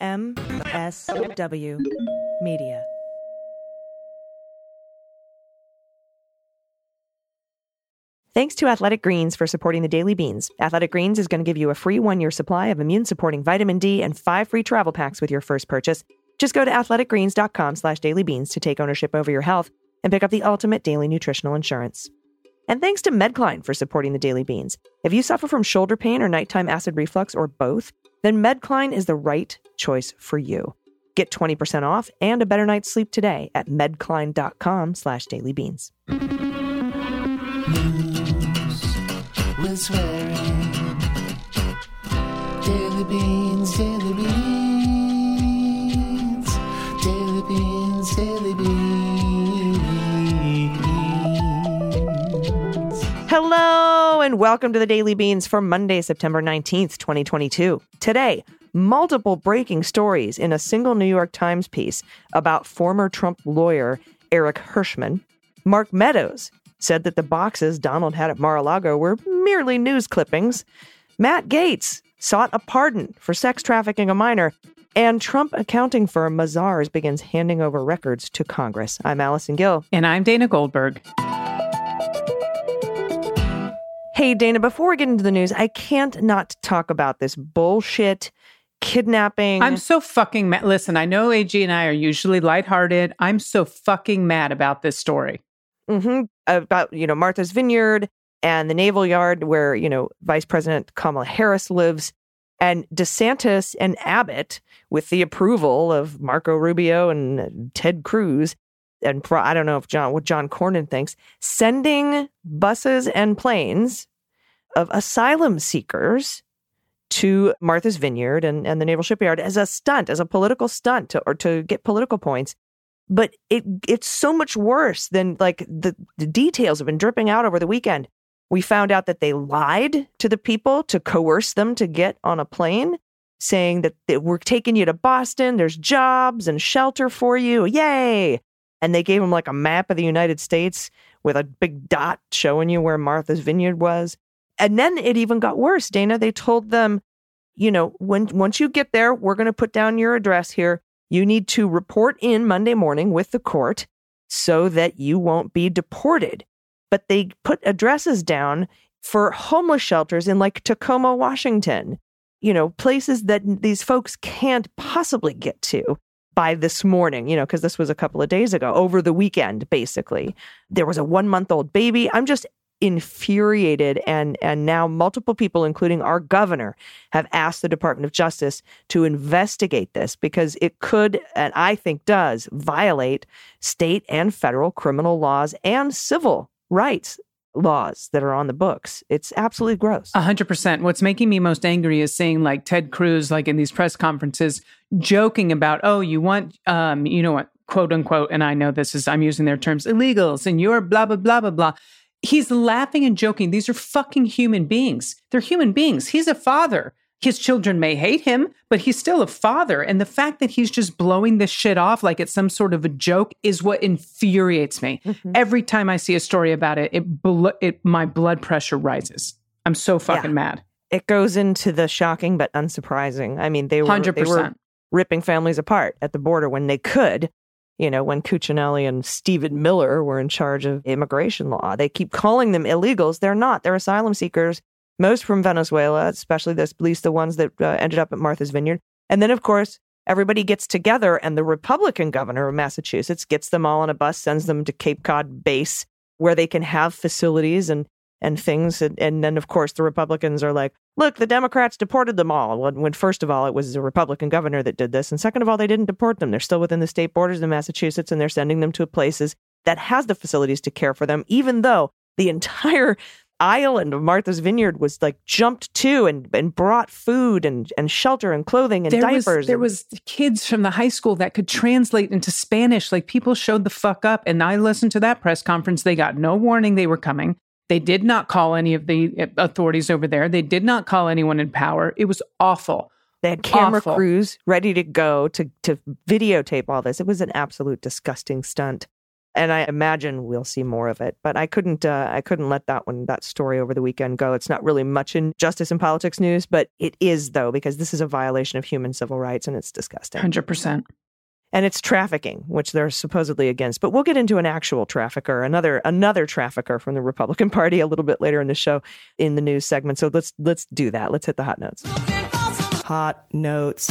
MSW Media. Thanks to Athletic Greens for supporting the Daily Beans. Athletic Greens is going to give you a free 1-year supply of immune-supporting vitamin D and 5 free travel packs with your first purchase. Just go to athleticgreens.com/dailybeans to take ownership over your health and pick up the ultimate daily nutritional insurance. And thanks to Medcline for supporting the Daily Beans. If you suffer from shoulder pain or nighttime acid reflux or both, then Medcline is the right choice for you. Get 20% off and a better night's sleep today at medcline.com/dailybeans. We're swearing. Daily Beans, Daily Beans. Daily Beans, Daily Beans. Hello and welcome to the Daily Beans for Monday, September 19th, 2022. Today, multiple breaking stories in a single New York Times piece about former Trump lawyer Eric Hirschman. Mark Meadows said that the boxes Donald had at Mar-a-Lago were merely news clippings. Matt Gaetz sought a pardon for sex trafficking a minor. And Trump accounting firm Mazars begins handing over records to Congress. I'm Allison Gill. And I'm Dana Goldberg. Hey, Dana, before we get into the news, I can't not talk about this bullshit kidnapping. I'm so fucking mad. Listen, I know AG and I are usually lighthearted. I'm so fucking mad about this story. About, Martha's Vineyard and the Naval Yard where, Vice President Kamala Harris lives, and DeSantis and Abbott, with the approval of Marco Rubio and Ted Cruz, and I don't know if what John Cornyn thinks, sending buses and planes of asylum seekers to Martha's Vineyard and the Naval Shipyard as a stunt, as a political stunt to get political points. But it's so much worse than the details have been dripping out over the weekend. We found out that they lied to the people to coerce them to get on a plane, saying that we're taking you to Boston. There's jobs and shelter for you. Yay. And they gave them a map of the United States with a big dot showing you where Martha's Vineyard was. And then it even got worse, Dana. They told them, once you get there, we're going to put down your address here. You need to report in Monday morning with the court so that you won't be deported. But they put addresses down for homeless shelters in Tacoma, Washington, places that these folks can't possibly get to by this morning, because this was a couple of days ago, over the weekend, basically. There was a 1-month-old baby. I'm just infuriated, and now multiple people, including our governor, have asked the Department of Justice to investigate this because it could, and I think does, violate state and federal criminal laws and civil rights laws that are on the books. It's absolutely gross. 100%. What's making me most angry is seeing Ted Cruz, in these press conferences, joking about, you want, quote unquote, and I know I'm using their terms, illegals, and you're blah, blah, blah, blah, blah. He's laughing and joking. These are fucking human beings. They're human beings. He's a father. His children may hate him, but he's still a father. And the fact that he's just blowing this shit off like it's some sort of a joke is what infuriates me. Mm-hmm. Every time I see a story about it, my blood pressure rises. I'm so fucking mad. It goes into the shocking but unsurprising. I mean, they were 100%. Ripping families apart at the border when they could. When Cuccinelli and Stephen Miller were in charge of immigration law. They keep calling them illegals. They're not. They're asylum seekers, most from Venezuela, especially at least the ones that ended up at Martha's Vineyard. And then, of course, everybody gets together, and the Republican governor of Massachusetts gets them all on a bus, sends them to Cape Cod base, where they can have facilities and things. And then, of course, the Republicans are like, look, the Democrats deported them all. When first of all, it was a Republican governor that did this. And second of all, they didn't deport them. They're still within the state borders of Massachusetts, and they're sending them to places that has the facilities to care for them, even though the entire island of Martha's Vineyard was jumped to and brought food and shelter and clothing and diapers. There was kids from the high school that could translate into Spanish. People showed the fuck up. And I listened to that press conference. They got no warning they were coming. They did not call any of the authorities over there. They did not call anyone in power. It was awful. They had camera crews ready to go to videotape all this. It was an absolute disgusting stunt. And I imagine we'll see more of it. But I couldn't let that story over the weekend go. It's not really much in justice and politics news, but it is, though, because this is a violation of human civil rights and it's disgusting. 100%. And it's trafficking, which they're supposedly against. But we'll get into an actual trafficker, another trafficker from the Republican Party a little bit later in the show in the news segment. So let's do that. Let's hit the hot notes. Hot notes.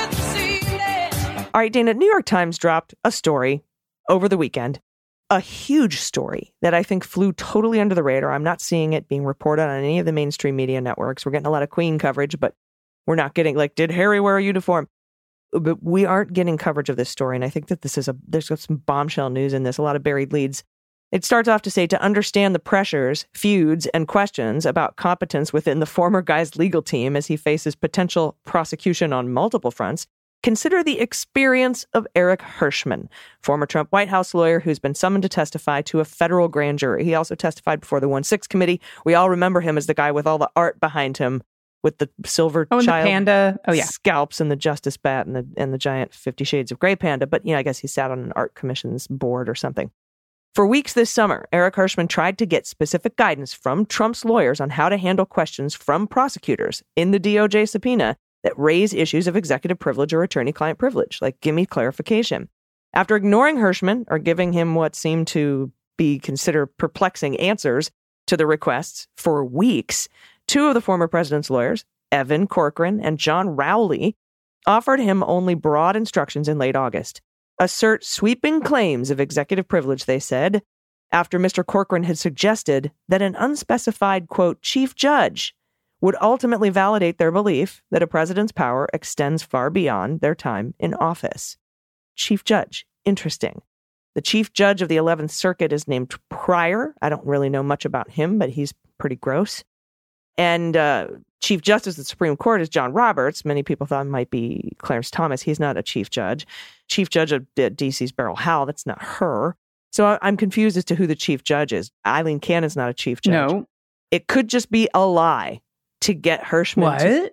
All right, Dana, New York Times dropped a story over the weekend. A huge story that I think flew totally under the radar. I'm not seeing it being reported on any of the mainstream media networks. We're getting a lot of Queen coverage, but we're not getting, like, did Harry wear a uniform? But we aren't getting coverage of this story. And I think that there's some bombshell news in this, a lot of buried leads. It starts off to say, to understand the pressures, feuds, and questions about competence within the former guy's legal team as he faces potential prosecution on multiple fronts, consider the experience of Eric Hirschman, former Trump White House lawyer who's been summoned to testify to a federal grand jury. He also testified before the 1-6 committee. We all remember him as the guy with all the art behind him with the silver child the panda. Oh, yeah. Scalps and the Justice Bat and the giant 50 Shades of Grey panda. But, I guess he sat on an art commission's board or something. For weeks this summer, Eric Hirschman tried to get specific guidance from Trump's lawyers on how to handle questions from prosecutors in the DOJ subpoena that raise issues of executive privilege or attorney-client privilege, like give me clarification. After ignoring Hirschman or giving him what seemed to be considered perplexing answers to the requests for weeks, two of the former president's lawyers, Evan Corcoran and John Rowley, offered him only broad instructions in late August. Assert sweeping claims of executive privilege, they said, after Mr. Corcoran had suggested that an unspecified, quote, chief judge would ultimately validate their belief that a president's power extends far beyond their time in office. Chief judge. Interesting. The chief judge of the 11th Circuit is named Pryor. I don't really know much about him, but he's pretty gross. And Chief Justice of the Supreme Court is John Roberts. Many people thought it might be Clarence Thomas. He's not a chief judge. Chief judge of D.C.'s Beryl Howell. That's not her. So I'm confused as to who the chief judge is. Eileen Cannon's not a chief judge. No. It could just be a lie to get Hirschman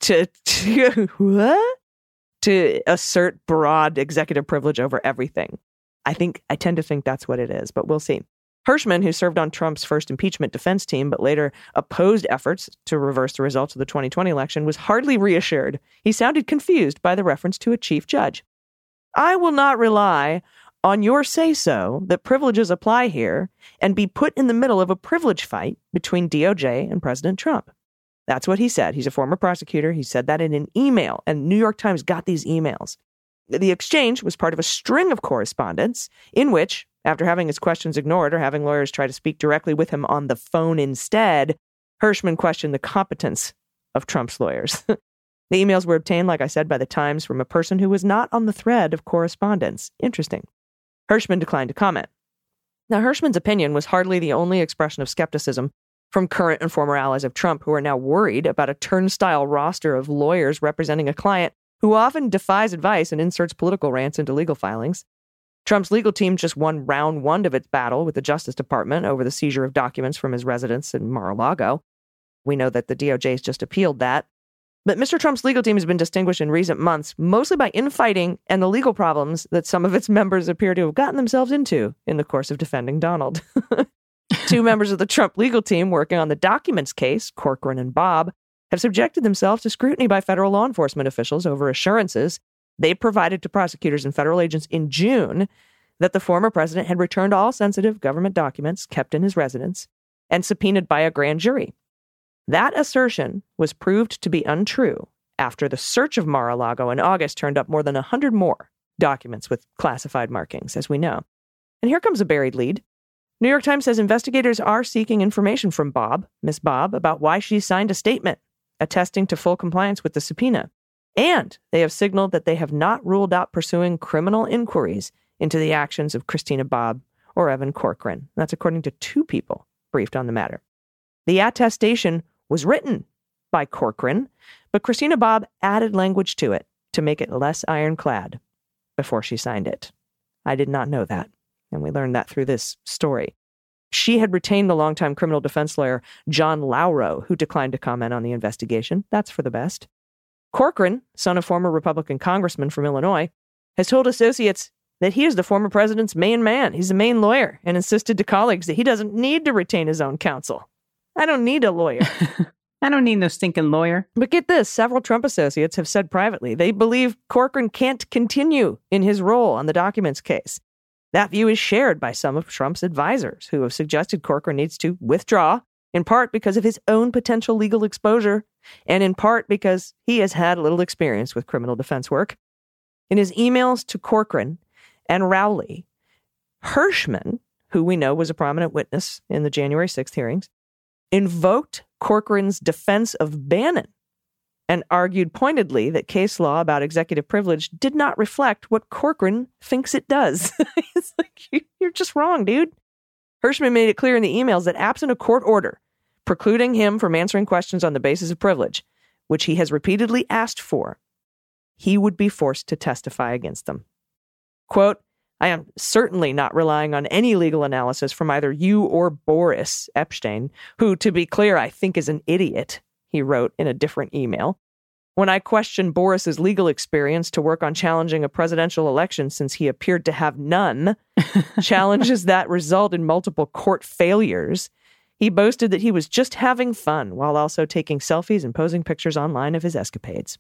to assert broad executive privilege over everything. I tend to think that's what it is, but we'll see. Hirschman, who served on Trump's first impeachment defense team, but later opposed efforts to reverse the results of the 2020 election, was hardly reassured. He sounded confused by the reference to a chief judge. I will not rely on your say-so that privileges apply here and be put in the middle of a privilege fight between DOJ and President Trump. That's what he said. He's a former prosecutor. He said that in an email, and New York Times got these emails. The exchange was part of a string of correspondence in which, after having his questions ignored or having lawyers try to speak directly with him on the phone instead, Hirschman questioned the competence of Trump's lawyers. The emails were obtained, like I said, by the Times from a person who was not on the thread of correspondence. Interesting. Hirschman declined to comment. Now, Hirschman's opinion was hardly the only expression of skepticism from current and former allies of Trump who are now worried about a turnstile roster of lawyers representing a client who often defies advice and inserts political rants into legal filings. Trump's legal team just won round one of its battle with the Justice Department over the seizure of documents from his residence in Mar-a-Lago. We know that the DOJ has just appealed that. But Mr. Trump's legal team has been distinguished in recent months mostly by infighting and the legal problems that some of its members appear to have gotten themselves into in the course of defending Donald. Two members of the Trump legal team working on the documents case, Corcoran and Bob, have subjected themselves to scrutiny by federal law enforcement officials over assurances they provided to prosecutors and federal agents in June that the former president had returned all sensitive government documents kept in his residence and subpoenaed by a grand jury. That assertion was proved to be untrue after the search of Mar-a-Lago in August turned up more than 100 more documents with classified markings, as we know. And here comes a buried lead. New York Times says investigators are seeking information from Miss Bob, about why she signed a statement attesting to full compliance with the subpoena. And they have signaled that they have not ruled out pursuing criminal inquiries into the actions of Christina Bobb or Evan Corcoran. That's according to two people briefed on the matter. The attestation was written by Corcoran, but Christina Bobb added language to it to make it less ironclad before she signed it. I did not know that, and we learned that through this story. She had retained the longtime criminal defense lawyer John Lauro, who declined to comment on the investigation. That's for the best. Corcoran, son of former Republican congressman from Illinois, has told associates that he is the former president's main man. He's the main lawyer, and insisted to colleagues that he doesn't need to retain his own counsel. I don't need a lawyer. I don't need no stinking lawyer. But get this, several Trump associates have said privately they believe Corcoran can't continue in his role on the documents case. That view is shared by some of Trump's advisors, who have suggested Corcoran needs to withdraw, in part because of his own potential legal exposure, and in part because he has had little experience with criminal defense work. In his emails to Corcoran and Rowley, Hirschman, who we know was a prominent witness in the January 6th hearings, invoked Corcoran's defense of Bannon and argued pointedly that case law about executive privilege did not reflect what Corcoran thinks it does. It's like, you're just wrong, dude. Hirschman made it clear in the emails that absent a court order precluding him from answering questions on the basis of privilege, which he has repeatedly asked for, he would be forced to testify against them. Quote, I am certainly not relying on any legal analysis from either you or Boris Epshteyn, who, to be clear, I think is an idiot, he wrote in a different email. When I question Boris's legal experience to work on challenging a presidential election since he appeared to have none, challenges that result in multiple court failures, he boasted that he was just having fun while also taking selfies and posing pictures online of his escapades.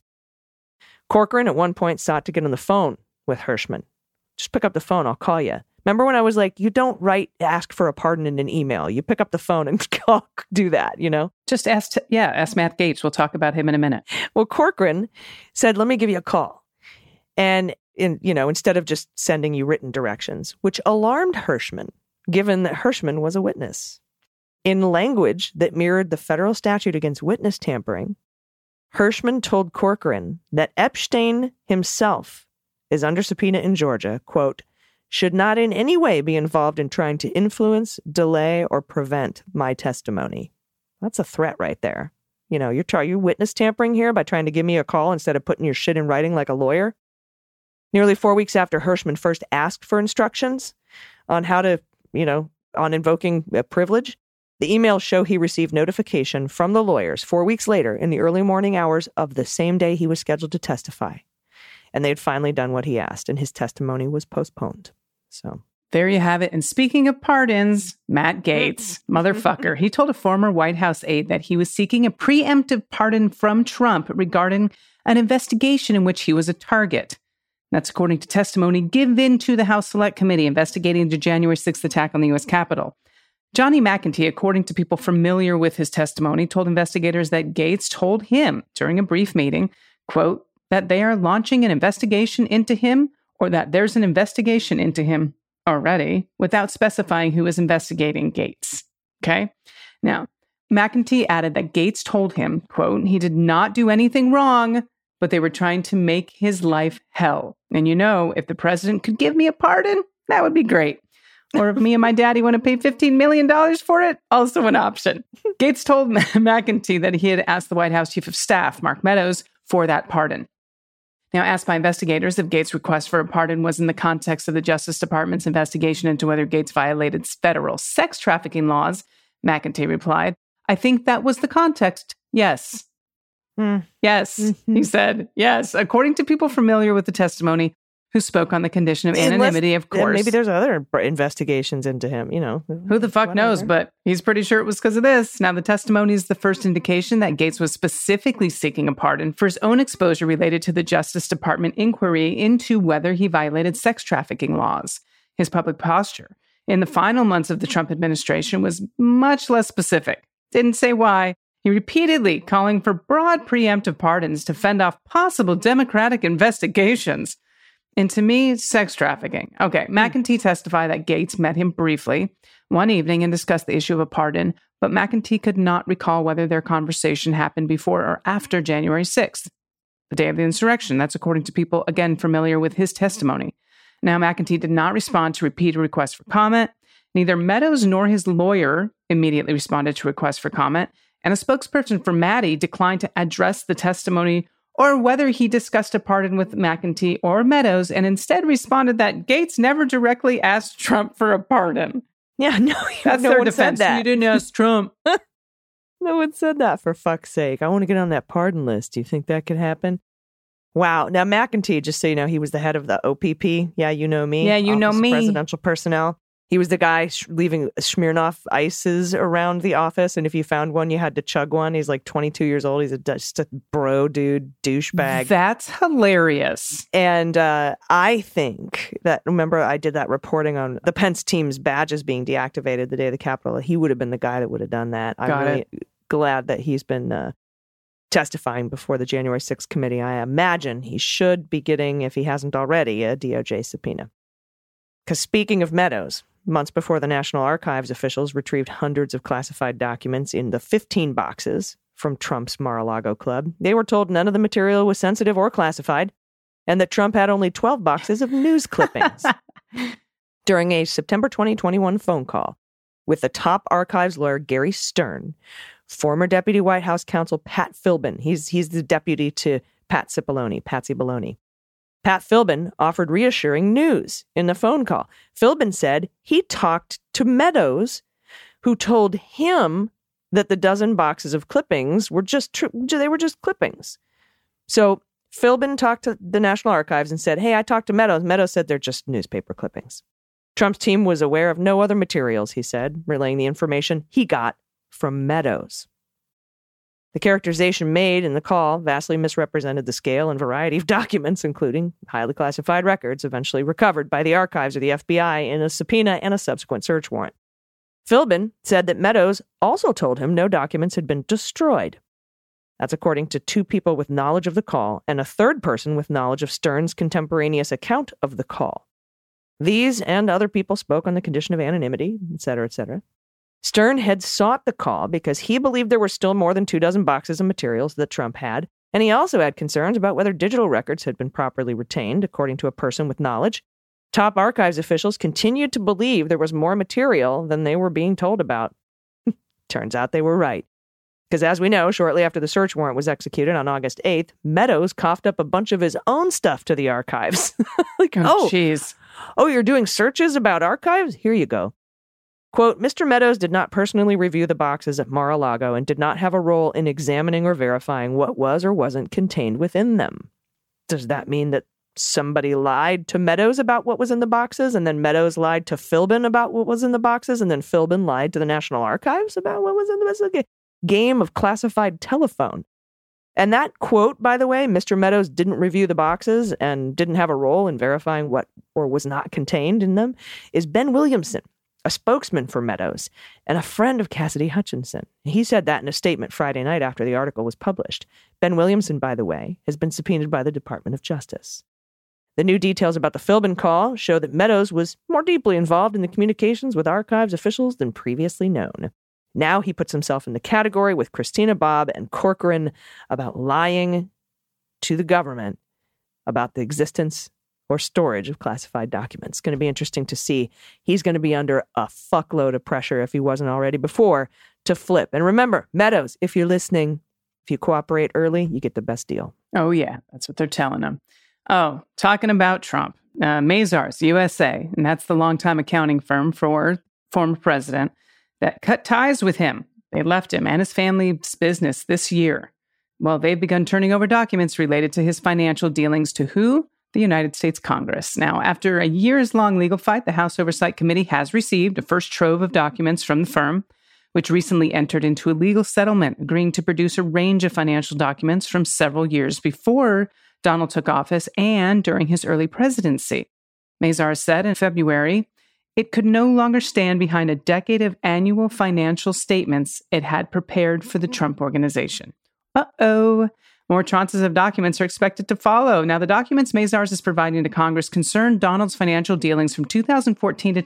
Corcoran at one point sought to get on the phone with Hirschman. Just pick up the phone, I'll call you. Remember when I was like, you don't ask for a pardon in an email. You pick up the phone and do that, you know? Just ask Matt Gaetz. We'll talk about him in a minute. Well, Corcoran said, let me give you a call. And, instead of just sending you written directions, which alarmed Hirschman, given that Hirschman was a witness. In language that mirrored the federal statute against witness tampering, Hirschman told Corcoran that Epshteyn himself is under subpoena in Georgia, quote, should not in any way be involved in trying to influence, delay, or prevent my testimony. That's a threat right there. You're witness tampering here by trying to give me a call instead of putting your shit in writing like a lawyer. Nearly 4 weeks after Hirschman first asked for instructions on how to, on invoking a privilege, the emails show he received notification from the lawyers 4 weeks later in the early morning hours of the same day he was scheduled to testify. And they had finally done what he asked, and his testimony was postponed. So there you have it. And speaking of pardons, Matt Gaetz, motherfucker, he told a former White House aide that he was seeking a preemptive pardon from Trump regarding an investigation in which he was a target. That's according to testimony given to the House Select Committee investigating the January 6th attack on the U.S. Capitol. Johnny McEntee, according to people familiar with his testimony, told investigators that Gaetz told him during a brief meeting, quote, that they are launching an investigation into him or that there's an investigation into him already without specifying who is investigating Gaetz. Okay? Now, McEntee added that Gaetz told him, quote, he did not do anything wrong, but they were trying to make his life hell. And if the president could give me a pardon, that would be great. Or if me and my daddy want to pay $15 million for it, also an option. Gaetz told McEntee that he had asked the White House Chief of Staff, Mark Meadows, for that pardon. Now, asked by investigators if Gaetz' request for a pardon was in the context of the Justice Department's investigation into whether Gaetz violated federal sex trafficking laws, McEntee replied, I think that was the context. Yes. Yes, he said. Yes. According to people familiar with the testimony, who spoke on the condition of anonymity, of course. Maybe there's other investigations into him, Who the fuck knows, but he's pretty sure it was because of this. Now, the testimony is the first indication that Gaetz was specifically seeking a pardon for his own exposure related to the Justice Department inquiry into whether he violated sex trafficking laws. His public posture in the final months of the Trump administration was much less specific. Didn't say why. He repeatedly calling for broad preemptive pardons to fend off possible Democratic investigations. And to me, sex trafficking. Okay, McEntee testified that Gaetz met him briefly one evening and discussed the issue of a pardon, but McEntee could not recall whether their conversation happened before or after January 6th, the day of the insurrection. That's according to people, again, familiar with his testimony. Now, McEntee did not respond to repeated requests for comment. Neither Meadows nor his lawyer immediately responded to requests for comment, and a spokesperson for Maddie declined to address the testimony or whether he discussed a pardon with McEntee or Meadows, and instead responded that Gaetz never directly asked Trump for a pardon. Yeah, no, that's no their one defense. said that. You didn't ask Trump. No one said that, for fuck's sake. I want to get on that pardon list. Do you think that could happen? Wow. Now, McEntee, just so you know, he was the head of the OPP. Yeah, you know me. Yeah, you know Office of me. Presidential Personnel. He was the guy leaving Smirnoff ices around the office. And if you found one, you had to chug one. He's like 22 years old. He's just a bro dude, douchebag. That's hilarious. And I think that, remember, I did that reporting on the Pence team's badges being deactivated the day of the Capitol. He would have been the guy that would have done that. I'm really glad that he's been testifying before the January 6th committee. I imagine he should be getting, if he hasn't already, a DOJ subpoena. Because speaking of Meadows, months before the National Archives officials retrieved hundreds of classified documents in the 15 boxes from Trump's Mar-a-Lago club, they were told none of the material was sensitive or classified, and that Trump had only 12 boxes of news clippings. During a September 2021 phone call with the top archives lawyer Gary Stern, former Deputy White House counsel Pat Philbin, he's the deputy to Patsy Baloney. Pat Philbin offered reassuring news in the phone call. Philbin said he talked to Meadows, who told him that the dozen boxes of clippings were just clippings. So Philbin talked to the National Archives and said, hey, I talked to Meadows. Meadows said they're just newspaper clippings. Trump's team was aware of no other materials, he said, relaying the information he got from Meadows. The characterization made in the call vastly misrepresented the scale and variety of documents, including highly classified records eventually recovered by the archives or the FBI in a subpoena and a subsequent search warrant. Philbin said that Meadows also told him no documents had been destroyed. That's according to two people with knowledge of the call and a third person with knowledge of Stern's contemporaneous account of the call. These and other people spoke on the condition of anonymity, et cetera, et cetera. Stern had sought the call because he believed there were still more than 24 boxes of materials that Trump had, and he also had concerns about whether digital records had been properly retained, according to a person with knowledge. Top archives officials continued to believe there was more material than they were being told about. Turns out they were right. Because as we know, shortly after the search warrant was executed on August 8th, Meadows coughed up a bunch of his own stuff to the archives. Jeez. Oh, you're doing searches about archives? Here you go. Quote, Mr. Meadows did not personally review the boxes at Mar-a-Lago and did not have a role in examining or verifying what was or wasn't contained within them. Does that mean that somebody lied to Meadows about what was in the boxes, and then Meadows lied to Philbin about what was in the boxes, and then Philbin lied to the National Archives about what was in the boxes? It's like a game of classified telephone. And that quote, by the way, Mr. Meadows didn't review the boxes and didn't have a role in verifying what or was not contained in them, is Ben Williamson, a spokesman for Meadows and a friend of Cassidy Hutchinson. He said that in a statement Friday night after the article was published. Ben Williamson, by the way, has been subpoenaed by the Department of Justice. The new details about the Philbin call show that Meadows was more deeply involved in the communications with archives officials than previously known. Now he puts himself in the category with Christina Bobb and Corcoran about lying to the government about the existence or storage of classified documents. It's going to be interesting to see. He's going to be under a fuckload of pressure, if he wasn't already before, to flip. And remember, Meadows, if you're listening, if you cooperate early, you get the best deal. Oh, yeah. That's what they're telling him. Oh, talking about Trump, Mazars USA, and that's the longtime accounting firm for former president that cut ties with him. They left him and his family's business this year. Well, they've begun turning over documents related to his financial dealings to who? The United States Congress. Now, after a years-long legal fight, the House Oversight Committee has received a first trove of documents from the firm, which recently entered into a legal settlement, agreeing to produce a range of financial documents from several years before Donald took office and during his early presidency. Mazars said in February, it could no longer stand behind a decade of annual financial statements it had prepared for the Trump Organization. Uh-oh. More tranches of documents are expected to follow. Now, the documents Mazars is providing to Congress concern Donald's financial dealings from 2014 to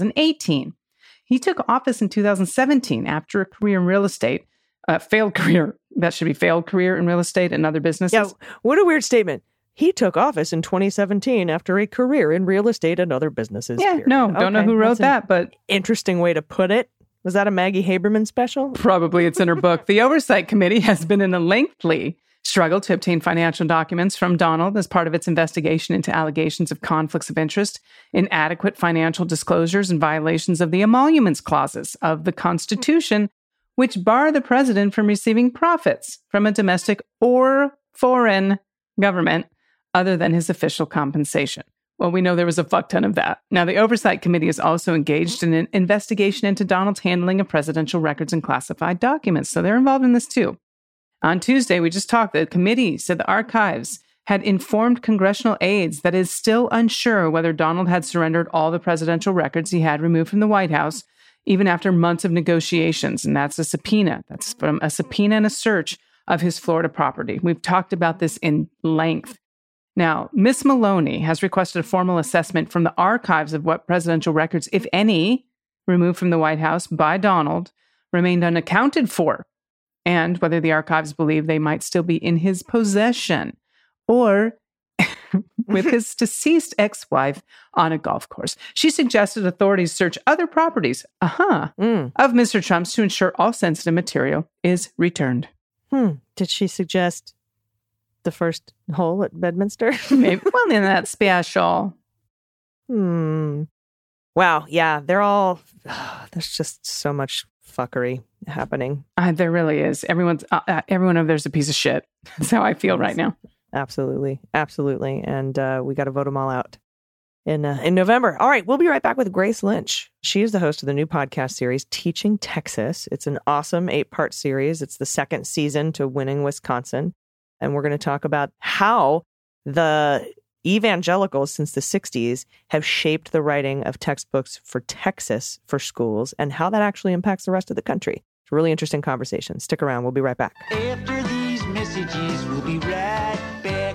2018. He took office in 2017 after a career in real estate, failed career. That should be failed career in real estate and other businesses. Yeah, what a weird statement. He took office in 2017 after a career in real estate and other businesses. Yeah, period. no, don't know who wrote that, but interesting way to put it. Was that a Maggie Haberman special? Probably. It's in her book. The Oversight Committee has been in a lengthy struggle to obtain financial documents from Donald as part of its investigation into allegations of conflicts of interest, inadequate financial disclosures, and violations of the emoluments clauses of the Constitution, which bar the president from receiving profits from a domestic or foreign government other than his official compensation. Well, we know there was a fuck ton of that. Now, the Oversight Committee is also engaged in an investigation into Donald's handling of presidential records and classified documents, so they're involved in this too. On Tuesday, we just talked, the committee said the archives had informed congressional aides that it is still unsure whether Donald had surrendered all the presidential records he had removed from the White House, even after months of negotiations, and that's a subpoena. That's from a subpoena and a search of his Florida property. We've talked about this in length. Now, Miss Maloney has requested a formal assessment from the archives of what presidential records, if any, removed from the White House by Donald, remained unaccounted for, and whether the archives believe they might still be in his possession or with his deceased ex-wife on a golf course. She suggested authorities search other properties of Mr. Trump's to ensure all sensitive material is returned. Did she suggest the first hole at Bedminster? Maybe. Well, then that's special. Wow. Yeah, they're all... there's just so much fuckery happening. There really is. Everyone over there's a piece of shit. That's how I feel right now. Absolutely. Absolutely. And we got to vote them all out in November. All right. We'll be right back with Grace Lynch. She is the host of the new podcast series, Teaching Texas. It's an awesome 8-part series. It's the second season to Winning Wisconsin. And we're going to talk about how the evangelicals since the 60s have shaped the writing of textbooks for Texas for schools and how that actually impacts the rest of the country. It's a really interesting conversation. Stick around. We'll be right back. After these messages, we'll be right back.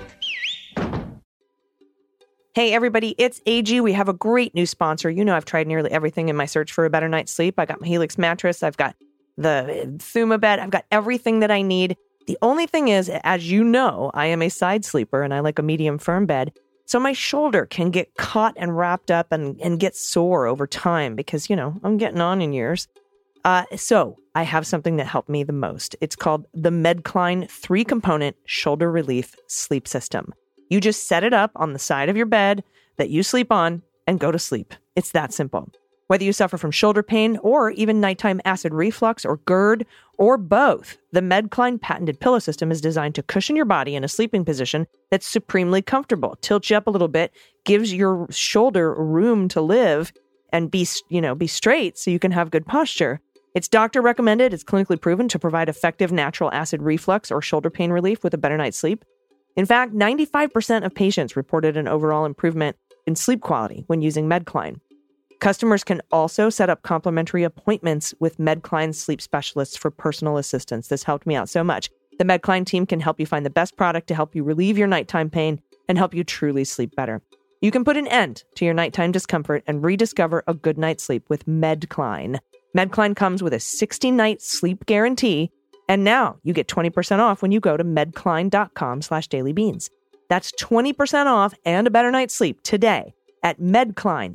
Hey, everybody, it's AG. We have a great new sponsor. You know, I've tried nearly everything in my search for a better night's sleep. I got my Helix mattress. I've got the Thuma bed. I've got everything that I need. The only thing is, as you know, I am a side sleeper and I like a medium firm bed. So my shoulder can get caught and wrapped up and get sore over time because, you know, I'm getting on in years. So I have something that helped me the most. It's called the Medcline 3-component shoulder relief sleep system. You just set it up on the side of your bed that you sleep on and go to sleep. It's that simple. Whether you suffer from shoulder pain or even nighttime acid reflux or GERD or both, the Medcline patented pillow system is designed to cushion your body in a sleeping position that's supremely comfortable, tilts you up a little bit, gives your shoulder room to live and be straight so you can have good posture. It's doctor recommended. It's clinically proven to provide effective natural acid reflux or shoulder pain relief with a better night's sleep. In fact, 95% of patients reported an overall improvement in sleep quality when using Medcline. Customers can also set up complimentary appointments with Medcline sleep specialists for personal assistance. This helped me out so much. The Medcline team can help you find the best product to help you relieve your nighttime pain and help you truly sleep better. You can put an end to your nighttime discomfort and rediscover a good night's sleep with Medcline. Medcline comes with a 60-night sleep guarantee, and now you get 20% off when you go to medcline.com/dailybeans. That's 20% off and a better night's sleep today at Medcline,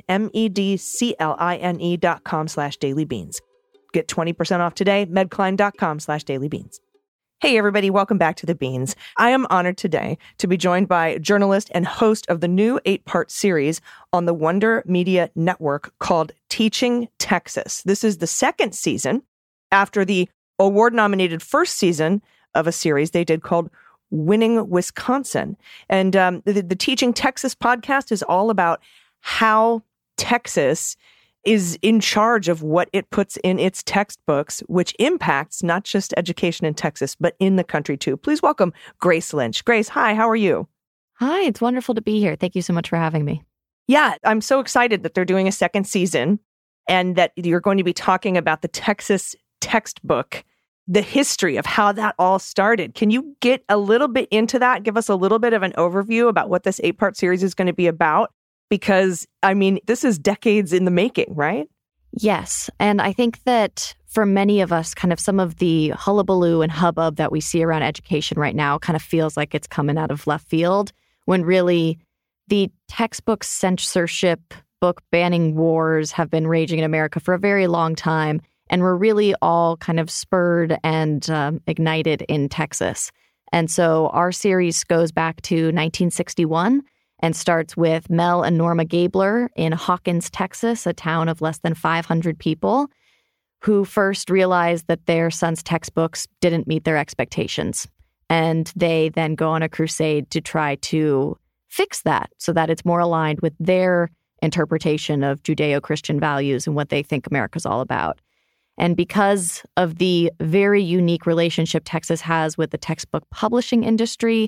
medcline.com/dailybeans. Get 20% off today, medcline.com/dailybeans. Hey, everybody, welcome back to The Beans. I am honored today to be joined by journalist and host of the new 8-part series on the Wonder Media Network called Teaching Texas. This is the second season after the award-nominated first season of a series they did called Winning Wisconsin. And the Teaching Texas podcast is all about how Texas is in charge of what it puts in its textbooks, which impacts not just education in Texas, but in the country too. Please welcome Grace Lynch. Grace, hi, how are you? Hi, it's wonderful to be here. Thank you so much for having me. Yeah, I'm so excited that they're doing a second season and that you're going to be talking about the Texas textbook, the history of how that all started. Can you get a little bit into that? Give us a little bit of an overview about what this 8-part series is going to be about? Because, I mean, this is decades in the making, right? Yes. And I think that for many of us, kind of some of the hullabaloo and hubbub that we see around education right now kind of feels like it's coming out of left field, when really the textbook censorship, book banning wars have been raging in America for a very long time. And we're really all kind of spurred and ignited in Texas. And so our series goes back to 1961 and starts with Mel and Norma Gabler in Hawkins, Texas, a town of less than 500 people, who first realized that their son's textbooks didn't meet their expectations. And they then go on a crusade to try to fix that so that it's more aligned with their interpretation of Judeo-Christian values and what they think America's all about. And because of the very unique relationship Texas has with the textbook publishing industry,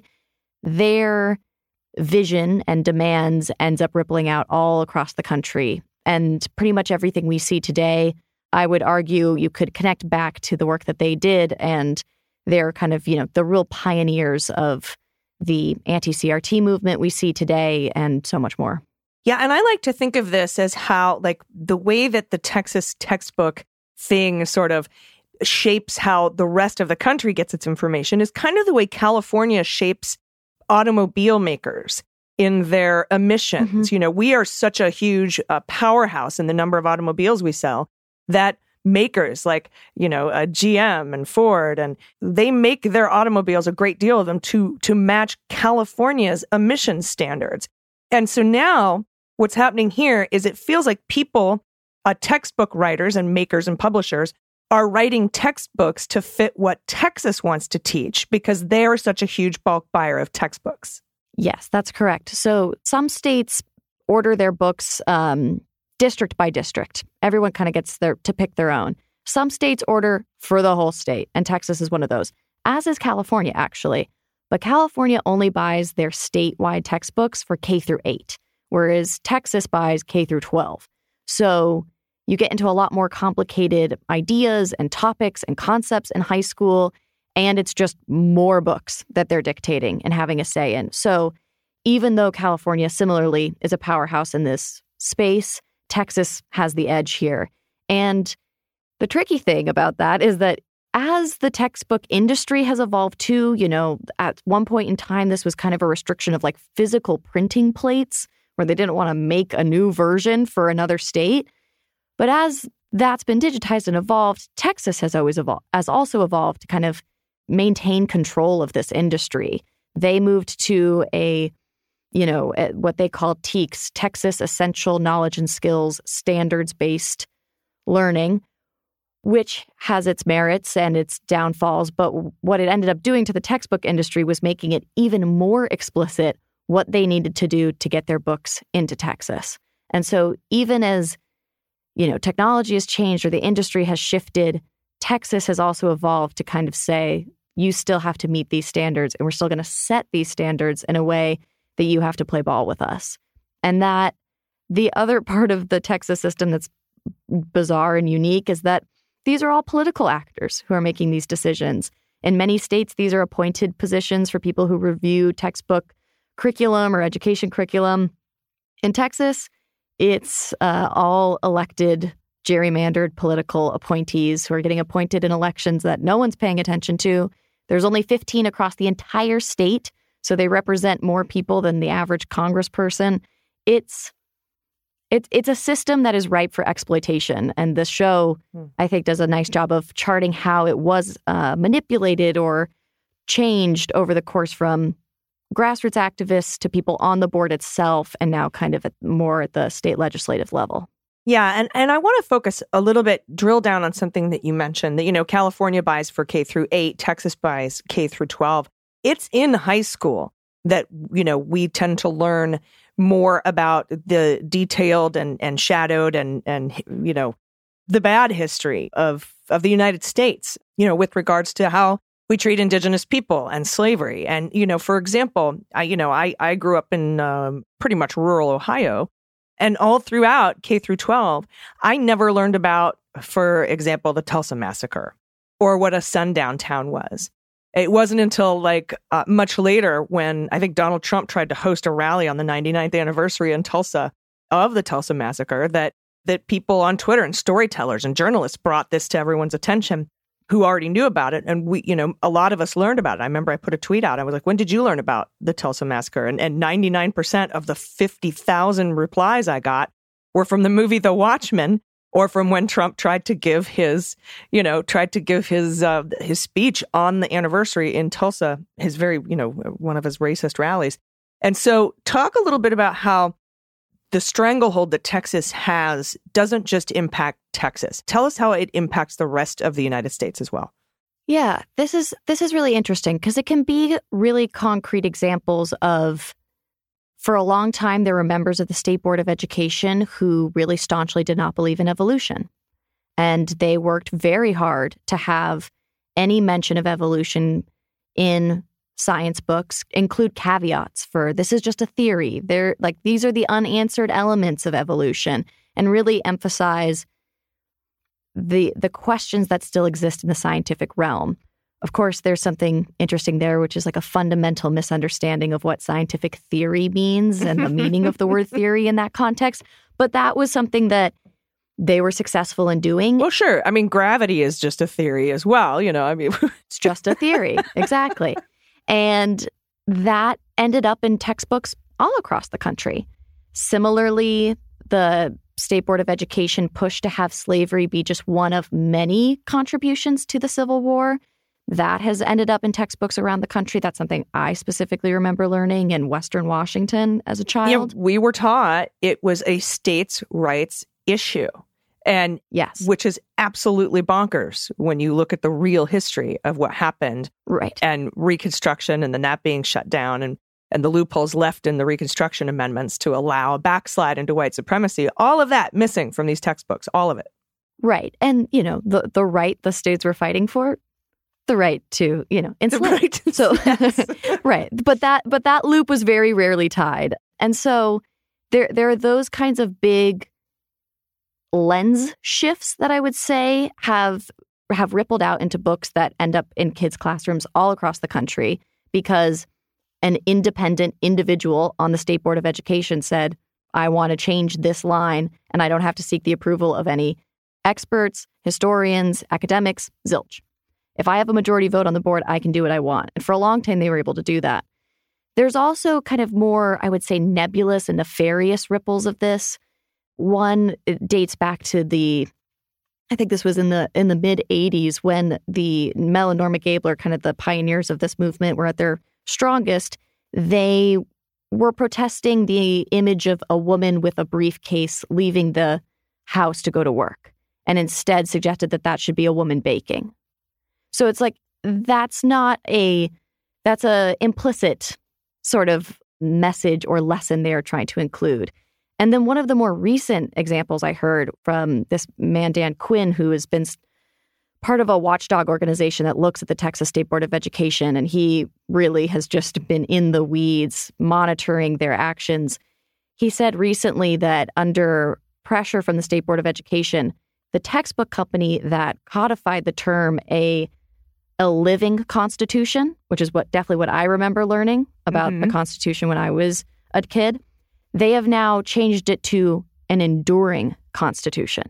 their vision and demands ends up rippling out all across the country. And pretty much everything we see today, I would argue you could connect back to the work that they did, and they're kind of, the real pioneers of the anti-CRT movement we see today and so much more. Yeah, and I like to think of this as how, like, the way that the Texas textbook thing sort of shapes how the rest of the country gets its information is kind of the way California shapes automobile makers in their emissions. Mm-hmm. We are such a huge powerhouse in the number of automobiles we sell that makers like, GM and Ford, and they make their automobiles, a great deal of them, to match California's emissions standards. And so now what's happening here is it feels like people, textbook writers and makers and publishers, are writing textbooks to fit what Texas wants to teach because they are such a huge bulk buyer of textbooks. Yes, that's correct. So some states order their books district by district. Everyone kind of gets to pick their own. Some states order for the whole state, and Texas is one of those, as is California, actually. But California only buys their statewide textbooks for K through 8, whereas Texas buys K through 12. So you get into a lot more complicated ideas and topics and concepts in high school, and it's just more books that they're dictating and having a say in. So even though California similarly is a powerhouse in this space, Texas has the edge here. And the tricky thing about that is that as the textbook industry has evolved too, at one point in time, this was kind of a restriction of like physical printing plates where they didn't want to make a new version for another state. But as that's been digitized and evolved, Texas has also evolved to kind of maintain control of this industry. They moved to what they call TEKS, Texas Essential Knowledge and Skills Standards-Based Learning, which has its merits and its downfalls. But what it ended up doing to the textbook industry was making it even more explicit what they needed to do to get their books into Texas. And so even as technology has changed or the industry has shifted, Texas has also evolved to kind of say, you still have to meet these standards, and we're still going to set these standards in a way that you have to play ball with us. And that the other part of the Texas system that's bizarre and unique is that these are all political actors who are making these decisions. In many states, these are appointed positions for people who review textbook curriculum or education curriculum. In Texas, it's all elected, gerrymandered political appointees who are getting appointed in elections that no one's paying attention to. There's only 15 across the entire state, so they represent more people than the average congressperson. It's a system that is ripe for exploitation, and the show, I think, does a nice job of charting how it was manipulated or changed over the course from grassroots activists to people on the board itself, and now kind of more at the state legislative level. Yeah, and I want to focus a little bit, drill down on something that you mentioned, that, California buys for K through 8, Texas buys K through 12. It's in high school that, we tend to learn more about the detailed and shadowed and the bad history of the United States, with regards to how we treat indigenous people and slavery. And, for example, I grew up in pretty much rural Ohio. And all throughout K through 12, I never learned about, for example, the Tulsa Massacre or what a sundown town was. It wasn't until much later when I think Donald Trump tried to host a rally on the 99th anniversary in Tulsa of the Tulsa Massacre that people on Twitter and storytellers and journalists brought this to everyone's attention who already knew about it. And we, a lot of us learned about it. I remember I put a tweet out. I was like, when did you learn about the Tulsa Massacre? And 99% of the 50,000 replies I got were from the movie The Watchmen, or from when Trump tried to give his speech on the anniversary in Tulsa, his very, one of his racist rallies. And so talk a little bit about how the stranglehold that Texas has doesn't just impact Texas. Tell us how it impacts the rest of the United States as well. Yeah, this is really interesting because it can be really concrete examples of For a long time, there were members of the State Board of Education who really staunchly did not believe in evolution. And they worked very hard to have any mention of evolution in science books include caveats for this is just a theory. These are the unanswered elements of evolution, and really emphasize the questions that still exist in the scientific realm. Of course, there's something interesting there, which is like a fundamental misunderstanding of what scientific theory means and the meaning of the word theory in that context. But that was something that they were successful in doing. Well, sure. I mean, gravity is just a theory as well. It's just a theory. Exactly. And that ended up in textbooks all across the country. Similarly, the State Board of Education pushed to have slavery be just one of many contributions to the Civil War. That has ended up in textbooks around the country. That's something I specifically remember learning in Western Washington as a child. Yeah, we were taught it was a states' rights issue. And yes, which is absolutely bonkers when you look at the real history of what happened. Right. And Reconstruction and the NAP being shut down and the loopholes left in the Reconstruction amendments to allow a backslide into white supremacy. All of that missing from these textbooks, all of it. Right. And, the right the states were fighting for, the right to, enslave. Right. So, right. But that loop was very rarely tied. And so there are those kinds of big lens shifts that I would say have rippled out into books that end up in kids' classrooms all across the country because an independent individual on the State Board of Education said, I want to change this line and I don't have to seek the approval of any experts, historians, academics, zilch. If I have a majority vote on the board, I can do what I want. And for a long time, they were able to do that. There's also kind of more, I would say, nebulous and nefarious ripples of this. One, it dates back to I think this was in the mid 80s when the Mel and Norma Gabler, kind of the pioneers of this movement, were at their strongest. They were protesting the image of a woman with a briefcase leaving the house to go to work, and instead suggested that should be a woman baking. So it's like, that's a implicit sort of message or lesson they are trying to include. And then one of the more recent examples I heard from this man, Dan Quinn, who has been part of a watchdog organization that looks at the Texas State Board of Education, and he really has just been in the weeds monitoring their actions. He said recently that under pressure from the State Board of Education, the textbook company that codified the term a living constitution, which is definitely what I remember learning about the Constitution when I was a kid, they have now changed it to an enduring constitution,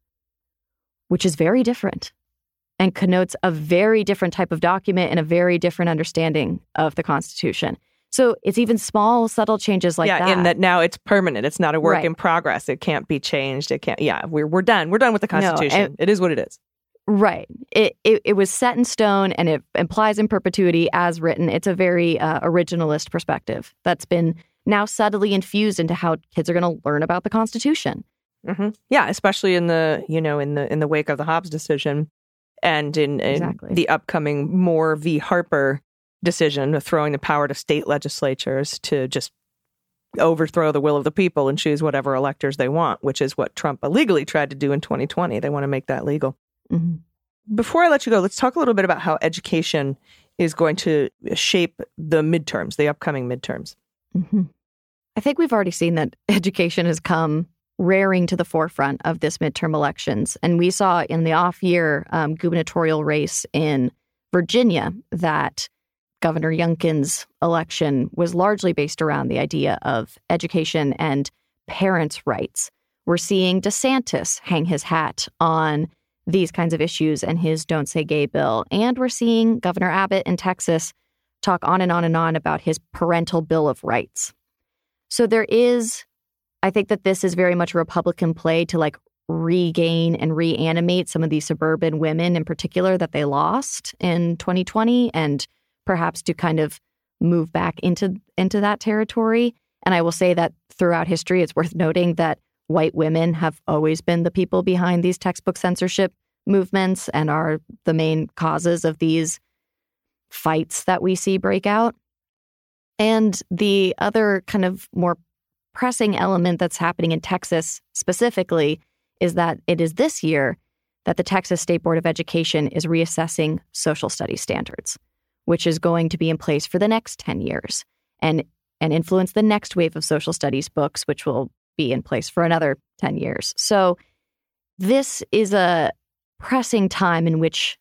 which is very different and connotes a very different type of document and a very different understanding of the Constitution. So it's even small, subtle changes like that. Yeah, in that now it's permanent. It's not a work in progress. It can't be changed. It can't. Yeah, we're done. We're done with the Constitution. It is what it is. Right. It was set in stone and it implies in perpetuity as written. It's a very originalist perspective that's been now subtly infused into how kids are going to learn about the Constitution. Mm-hmm. Yeah, especially in the wake of the Hobbs decision and in the upcoming Moore v. Harper decision of throwing the power to state legislatures to just overthrow the will of the people and choose whatever electors they want, which is what Trump illegally tried to do in 2020. They want to make that legal. Mm-hmm. Before I let you go, let's talk a little bit about how education is going to shape the midterms, the upcoming midterms. Mm-hmm. I think we've already seen that education has come rearing to the forefront of this midterm elections. And we saw in the off-year gubernatorial race in Virginia that Governor Youngkin's election was largely based around the idea of education and parents' rights. We're seeing DeSantis hang his hat on these kinds of issues and his Don't Say Gay bill. And we're seeing Governor Abbott in Texas talk on and on and on about his parental bill of rights. So I think that this is very much a Republican play to regain and reanimate some of these suburban women in particular that they lost in 2020 and perhaps to kind of move back into that territory. And I will say that throughout history, it's worth noting that white women have always been the people behind these textbook censorship movements and are the main causes of these fights that we see break out. And the other kind of more pressing element that's happening in Texas specifically is that it is this year that the Texas State Board of Education is reassessing social studies standards, which is going to be in place for the next 10 years and influence the next wave of social studies books, which will be in place for another 10 years. So this is a pressing time in which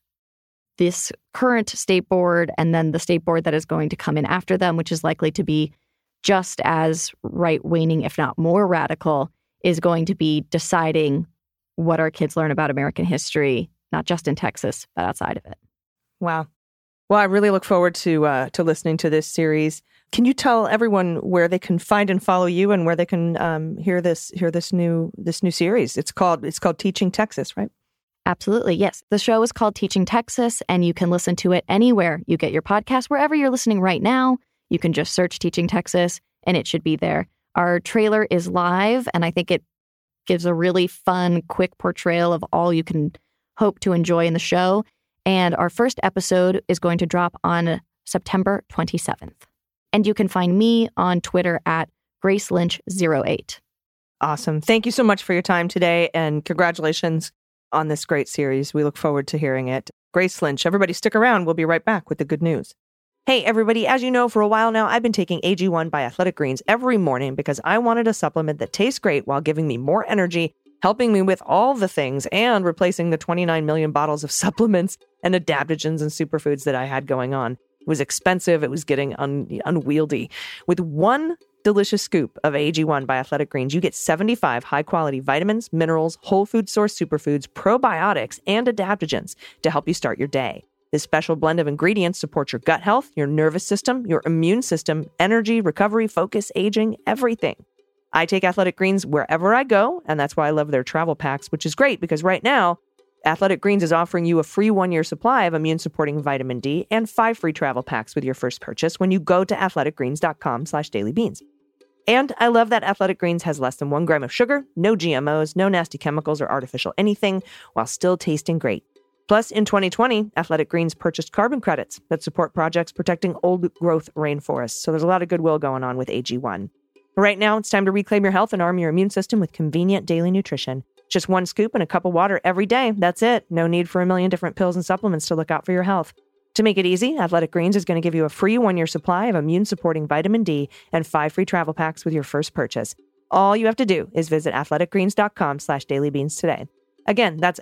this current state board and then the state board that is going to come in after them, which is likely to be just as right-wing, if not more radical, is going to be deciding what our kids learn about American history, not just in Texas, but outside of it. Wow. Well, I really look forward to listening to this series. Can you tell everyone where they can find and follow you, and where they can hear this new series? It's called Teaching Texas, right? Absolutely, yes. The show is called Teaching Texas, and you can listen to it anywhere you get your podcast. Wherever you're listening right now, you can just search Teaching Texas, and it should be there. Our trailer is live, and I think it gives a really fun, quick portrayal of all you can hope to enjoy in the show. And our first episode is going to drop on September 27th. And you can find me on Twitter at GraceLynch08. Awesome. Thank you so much for your time today, and congratulations on this great series. We look forward to hearing it. Grace Lynch, everybody stick around. We'll be right back with the good news. Hey, everybody. As you know, for a while now, I've been taking AG1 by Athletic Greens every morning because I wanted a supplement that tastes great while giving me more energy, helping me with all the things, and replacing the 29 million bottles of supplements and adaptogens and superfoods that I had going on. It was expensive. It was getting unwieldy. With one delicious scoop of AG1 by Athletic Greens, you get 75 high-quality vitamins, minerals, whole food source superfoods, probiotics, and adaptogens to help you start your day. This special blend of ingredients supports your gut health, your nervous system, your immune system, energy, recovery, focus, aging, everything. I take Athletic Greens wherever I go, and that's why I love their travel packs, which is great because right now, Athletic Greens is offering you a free 1-year supply of immune-supporting vitamin D and 5 free travel packs with your first purchase when you go to athleticgreens.com/dailybeans. And I love that Athletic Greens has less than 1 gram of sugar, no GMOs, no nasty chemicals or artificial anything, while still tasting great. Plus, in 2020, Athletic Greens purchased carbon credits that support projects protecting old-growth rainforests. So there's a lot of goodwill going on with AG1. Right now, it's time to reclaim your health and arm your immune system with convenient daily nutrition. Just 1 scoop and a cup of water every day. That's it. No need for a million different pills and supplements to look out for your health. To make it easy, Athletic Greens is going to give you a free 1-year supply of immune-supporting vitamin D and 5 free travel packs with your first purchase. All you have to do is visit athleticgreens.com/dailybeans today. Again, that's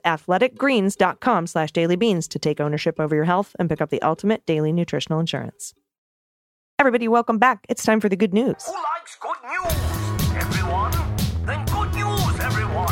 athleticgreens.com/dailybeans to take ownership over your health and pick up the ultimate daily nutritional insurance. Everybody, welcome back. It's time for the good news. Who likes good news, everyone? Then good news, everyone.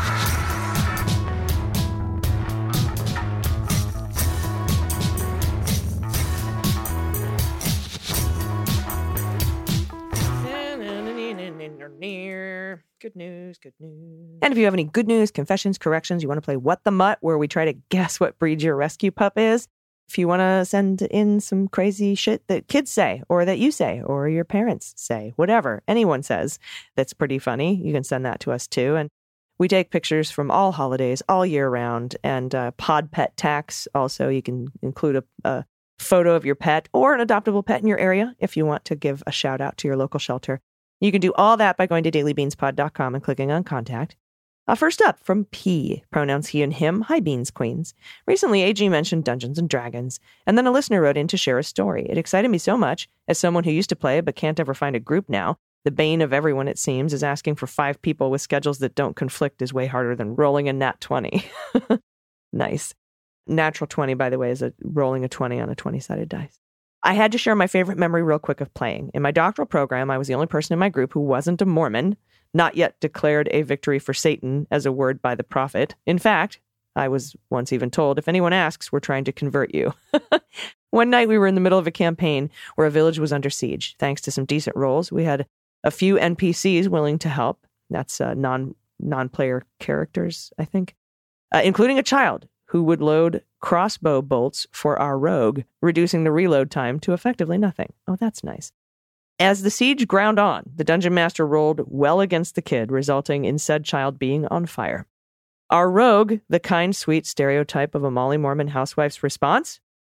Good news, good news. And if you have any good news, confessions, corrections, you want to play What the Mutt, where we try to guess what breed your rescue pup is. If you want to send in some crazy shit that kids say, or that you say, or your parents say, whatever anyone says that's pretty funny, you can send that to us too. And we take pictures from all holidays, all year round, and pod pet tax. Also, you can include a photo of your pet or an adoptable pet in your area if you want to give a shout out to your local shelter. You can do all that by going to dailybeanspod.com and clicking on Contact. First up, from P, pronouns he and him. Hi, Beans Queens. Recently, AG mentioned Dungeons & Dragons, and then a listener wrote in to share a story. It excited me so much, as someone who used to play but can't ever find a group now. The bane of everyone, it seems, is asking for 5 people with schedules that don't conflict is way harder than rolling a nat 20. Nice. Natural 20, by the way, is rolling a 20 on a 20-sided dice. I had to share my favorite memory real quick of playing. In my doctoral program, I was the only person in my group who wasn't a Mormon, not yet declared a victory for Satan as a word by the prophet. In fact, I was once even told, if anyone asks, we're trying to convert you. One night we were in the middle of a campaign where a village was under siege. Thanks to some decent rolls, we had a few NPCs willing to help. That's non-player characters, I think, including a child who would load crossbow bolts for our rogue, reducing the reload time to effectively nothing. Oh, that's nice. As the siege ground on, the dungeon master rolled well against the kid, resulting in said child being on fire. Our rogue, the kind, sweet stereotype of a Molly Mormon housewife's response,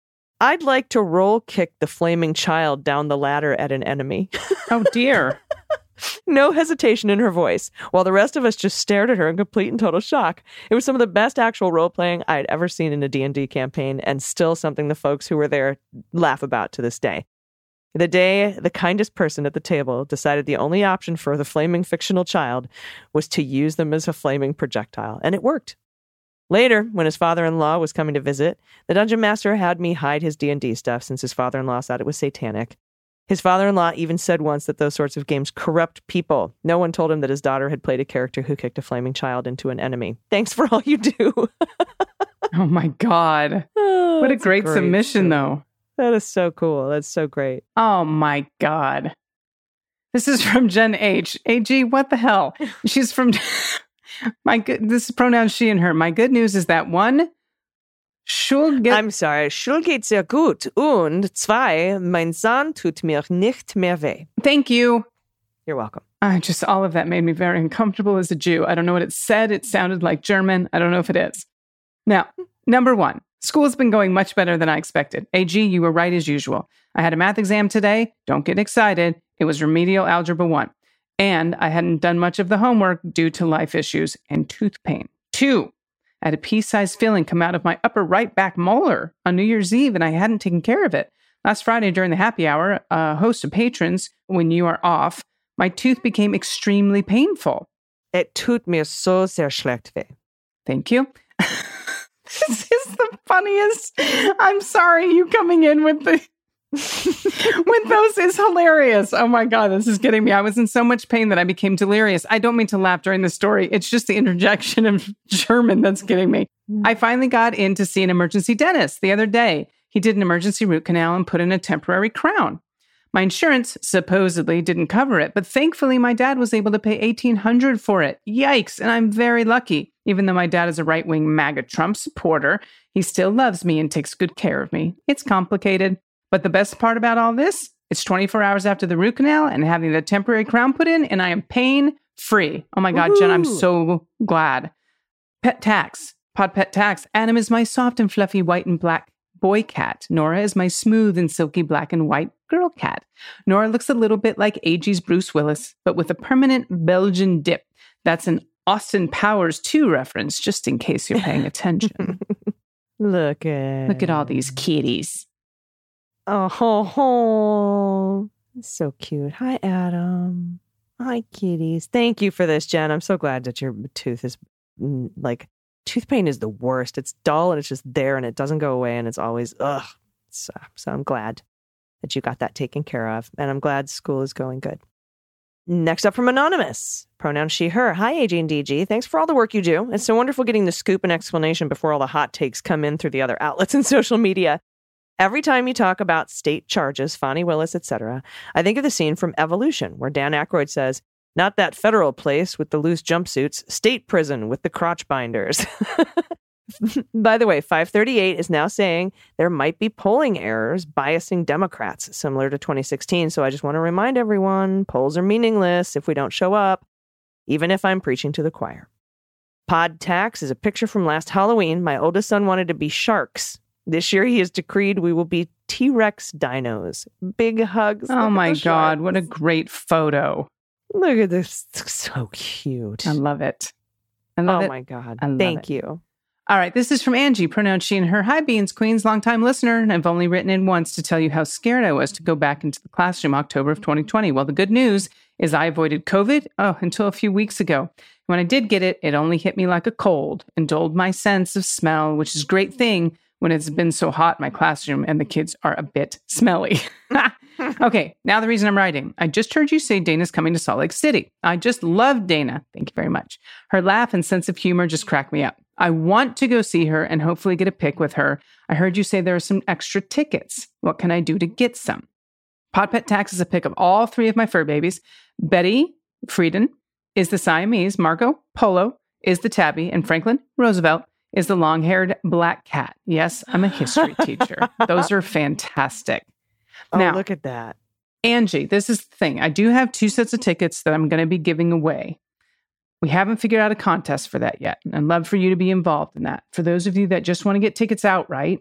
I'd like to roll kick the flaming child down the ladder at an enemy. Oh, dear. No hesitation in her voice, while the rest of us just stared at her in complete and total shock. It was some of the best actual role-playing I'd ever seen in a D&D campaign, and still something the folks who were there laugh about to this day. The day the kindest person at the table decided the only option for the flaming fictional child was to use them as a flaming projectile, and it worked. Later, when his father-in-law was coming to visit, the dungeon master had me hide his D&D stuff since his father-in-law thought it was satanic. His father-in-law even said once that those sorts of games corrupt people. No one told him that his daughter had played a character who kicked a flaming child into an enemy. Thanks for all you do. Oh, my God. Oh, What a that's great submission, though. That is so cool. That's so great. Oh, my God. This is from Jen H. AG, what the hell? She's from... This is pronouns she and her. My good news is that one... I'm sorry. Schule geht sehr gut. Und zwei, mein Zahn tut mir nicht mehr weh. Thank you. You're welcome. Just all of that made me very uncomfortable as a Jew. I don't know what it said. It sounded like German. I don't know if it is. Now, number one, school's been going much better than I expected. AG, you were right as usual. I had a math exam today. Don't get excited. It was remedial algebra 1. And I hadn't done much of the homework due to life issues and tooth pain. 2, I had a pea-sized filling come out of my upper right back molar on New Year's Eve, and I hadn't taken care of it. Last Friday during the happy hour, a host of patrons, when you are off, my tooth became extremely painful. It tut mir so sehr schlecht weh. Thank you. This is the funniest. I'm sorry, you coming in with the... with those is hilarious. Oh my God, this is getting me. I was in so much pain that I became delirious. I don't mean to laugh during the story. It's just the interjection of German that's getting me. I finally got in to see an emergency dentist the other day. He did an emergency root canal and put in a temporary crown. My insurance supposedly didn't cover it, but thankfully my dad was able to pay $1,800 for it. Yikes, and I'm very lucky. Even though my dad is a right-wing MAGA Trump supporter, he still loves me and takes good care of me. It's complicated. But the best part about all this, it's 24 hours after the root canal and having the temporary crown put in, and I am pain-free. Oh my God, Jen, I'm so glad. Pet tax, pod pet tax. Adam is my soft and fluffy white and black boy cat. Nora is my smooth and silky black and white girl cat. Nora looks a little bit like AG's Bruce Willis, but with a permanent Belgian dip. That's an Austin Powers 2 reference, just in case you're paying attention. Look at all these kitties. Oh, so cute. Hi, Adam. Hi, kitties. Thank you for this, Jen. I'm so glad that your tooth is tooth pain is the worst. It's dull and it's just there and it doesn't go away and it's always, ugh. So I'm glad that you got that taken care of. And I'm glad school is going good. Next up from Anonymous, pronoun she, her. Hi, AG and DG. Thanks for all the work you do. It's so wonderful getting the scoop and explanation before all the hot takes come in through the other outlets and social media. Every time you talk about state charges, Fonnie Willis, etc., I think of the scene from Evolution, where Dan Aykroyd says, not that federal place with the loose jumpsuits, state prison with the crotch binders. By the way, 538 is now saying there might be polling errors biasing Democrats, similar to 2016. So I just want to remind everyone, polls are meaningless if we don't show up, even if I'm preaching to the choir. Pod tax is a picture from last Halloween. My oldest son wanted to be sharks. This year, he has decreed we will be T-Rex dinos. Big hugs. Oh my God, what a great photo. Look at this. It's so cute. I love it. I love it. Oh my God. I love Thank it. you. All right, this is from Angie, pronoun she and her. Hi, Beans Queens, longtime listener. And I've only written in once to tell you how scared I was to go back into the classroom October of 2020. Well, the good news is I avoided COVID until a few weeks ago. When I did get it, it only hit me like a cold and dulled my sense of smell, which is a great thing when it's been so hot in my classroom and the kids are a bit smelly. Okay, now the reason I'm writing. I just heard you say Dana's coming to Salt Lake City. I just love Dana. Thank you very much. Her laugh and sense of humor just crack me up. I want to go see her and hopefully get a pic with her. I heard you say there are some extra tickets. What can I do to get some? Pod Pet Tax is a pic of all 3 of my fur babies. Betty, Frieden, is the Siamese. Margot, Polo, is the Tabby. And Franklin, Roosevelt, is the long-haired black cat. Yes, I'm a history teacher. Those are fantastic. Oh, now, look at that. Angie, this is the thing. I do have 2 sets of tickets that I'm going to be giving away. We haven't figured out a contest for that yet. And I'd love for you to be involved in that. For those of you that just want to get tickets outright,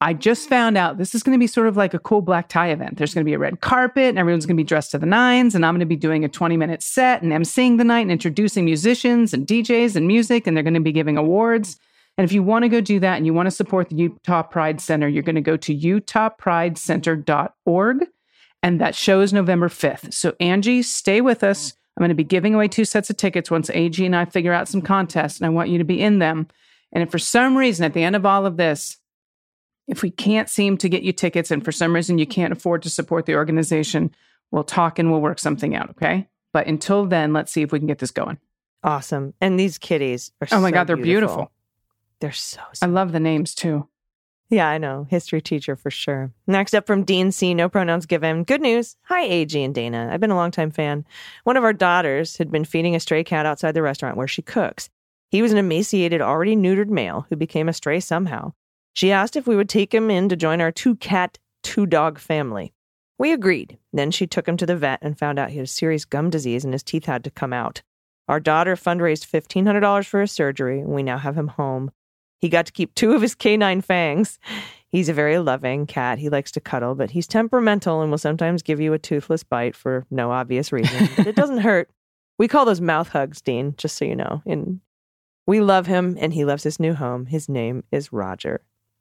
I just found out this is going to be sort of like a cool black tie event. There's going to be a red carpet and everyone's going to be dressed to the nines. And I'm going to be doing a 20-minute set and emceeing the night and introducing musicians and DJs and music. And they're going to be giving awards. And if you want to go do that and you want to support the Utah Pride Center, you're going to go to utahpridecenter.org. And that show is November 5th. So Angie, stay with us. I'm going to be giving away 2 sets of tickets once AG and I figure out some contests. And I want you to be in them. And if for some reason at the end of all of this, if we can't seem to get you tickets and for some reason you can't afford to support the organization, we'll talk and we'll work something out, okay? But until then, let's see if we can get this going. Awesome. And these kitties are oh my God, they're beautiful. They're so I love the names too. Yeah, I know. History teacher for sure. Next up from Dean C., no pronouns given. Good news. Hi, AG and Dana. I've been a longtime fan. One of our daughters had been feeding a stray cat outside the restaurant where she cooks. He was an emaciated, already neutered male who became a stray somehow. She asked if we would take him in to join our 2-cat, 2-dog family. We agreed. Then she took him to the vet and found out he had a serious gum disease and his teeth had to come out. Our daughter fundraised $1,500 for his surgery, and we now have him home. He got to keep 2 of his canine fangs. He's a very loving cat. He likes to cuddle, but he's temperamental and will sometimes give you a toothless bite for no obvious reason. But it doesn't hurt. We call those mouth hugs, Dean, just so you know. We love him, and he loves his new home. His name is Roger.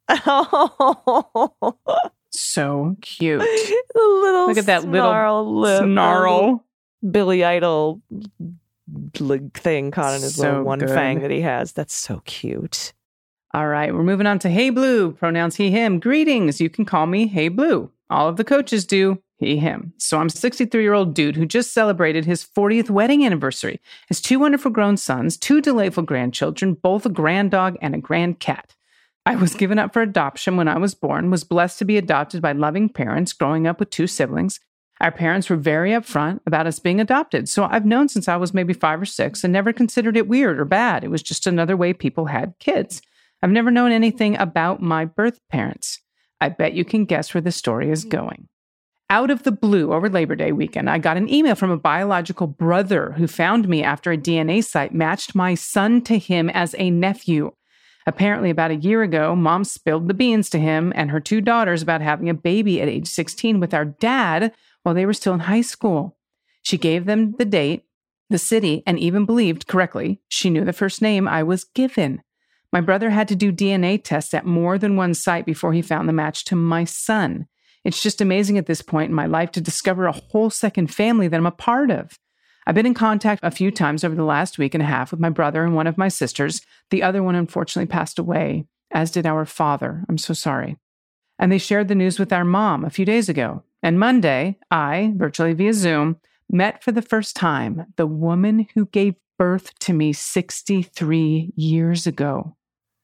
So cute. Look at that little snarl. Billy Idol thing caught in his So little one good. fang that he has. That's so cute. All right, we're moving on to Hey Blue, pronouns he, him. Greetings, you can call me Hey Blue. All of the coaches do, he, him. So I'm a 63-year-old dude who just celebrated his 40th wedding anniversary. Has 2 wonderful grown sons, 2 delightful grandchildren, both a grand dog and a grand cat. I was given up for adoption when I was born, was blessed to be adopted by loving parents, growing up with 2 siblings. Our parents were very upfront about us being adopted, so I've known since I was maybe 5 or 6 and never considered it weird or bad. It was just another way people had kids. I've never known anything about my birth parents. I bet you can guess where the story is going. Out of the blue, over Labor Day weekend, I got an email from a biological brother who found me after a DNA site matched my son to him as a nephew. Apparently, about a year ago, Mom spilled the beans to him and her 2 daughters about having a baby at age 16 with our dad while they were still in high school. She gave them the date, the city, and even believed correctly she knew the first name I was given. My brother had to do DNA tests at more than one site before he found the match to my son. It's just amazing at this point in my life to discover a whole second family that I'm a part of. I've been in contact a few times over the last week and a half with my brother and one of my sisters. The other one unfortunately passed away, as did our father. I'm so sorry. And they shared the news with our mom a few days ago. And Monday, I, virtually via Zoom, met for the first time the woman who gave birth to me 63 years ago.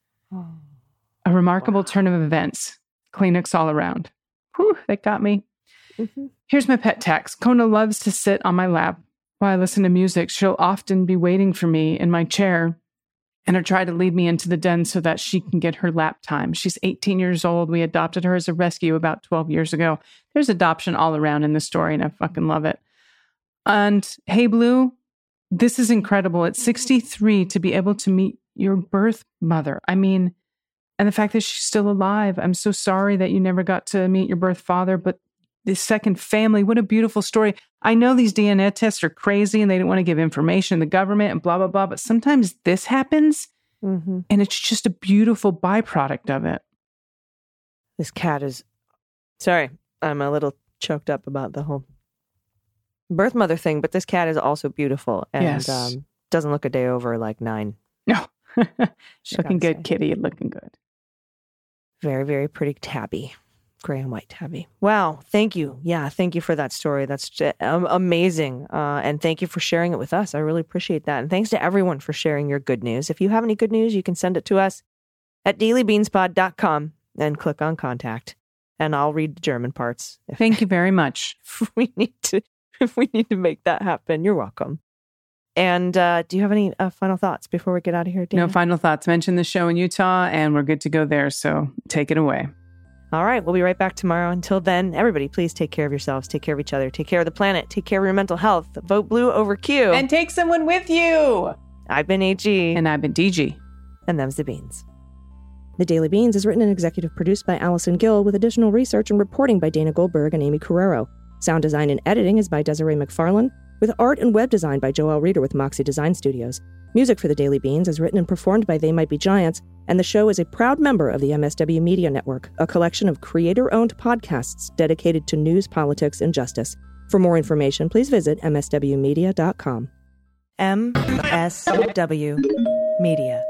A remarkable turn of events. Kleenex all around. Whew, that got me. Mm-hmm. Here's my pet tax. Kona loves to sit on my lap while I listen to music. She'll often be waiting for me in my chair and will try to lead me into the den so that she can get her lap time. She's 18 years old. We adopted her as a rescue about 12 years ago. There's adoption all around in the story, and I fucking love it. And Hey Blue, this is incredible. At 63, to be able to meet your birth mother. I mean, and the fact that she's still alive. I'm so sorry that you never got to meet your birth father, but this second family, what a beautiful story. I know these DNA tests are crazy and they don't want to give information to the government and blah, blah, blah, but sometimes this happens and it's just a beautiful byproduct of it. This cat is... Sorry, I'm a little choked up about the whole birth mother thing, but this cat is also beautiful and Yes. doesn't look a day over like 9. No. Looking good, say. kitty. Looking good. Very, very pretty tabby. Gray and white tabby. Wow. Thank you. Yeah. Thank you for that story. That's amazing. And thank you for sharing it with us. I really appreciate that. And thanks to everyone for sharing your good news. If you have any good news, you can send it to us at dailybeanspod.com and click on contact. And I'll read the German parts. Thank you very much. If we need to make that happen. You're welcome. And do you have any final thoughts before we get out of here, Dana? No final thoughts. Mention the show in Utah and we're good to go there. So take it away. All right. We'll be right back tomorrow. Until then, everybody, please take care of yourselves. Take care of each other. Take care of the planet. Take care of your mental health. Vote blue over Q. And take someone with you. I've been AG. And I've been DG. And them's the beans. The Daily Beans is written and executive produced by Allison Gill, with additional research and reporting by Dana Goldberg and Amy Carrero. Sound design and editing is by Desiree McFarlane, with art and web design by Joelle Reeder with Moxie Design Studios. Music for The Daily Beans is written and performed by They Might Be Giants, and the show is a proud member of the MSW Media Network, a collection of creator-owned podcasts dedicated to news, politics, and justice. For more information, please visit mswmedia.com. MSW Media.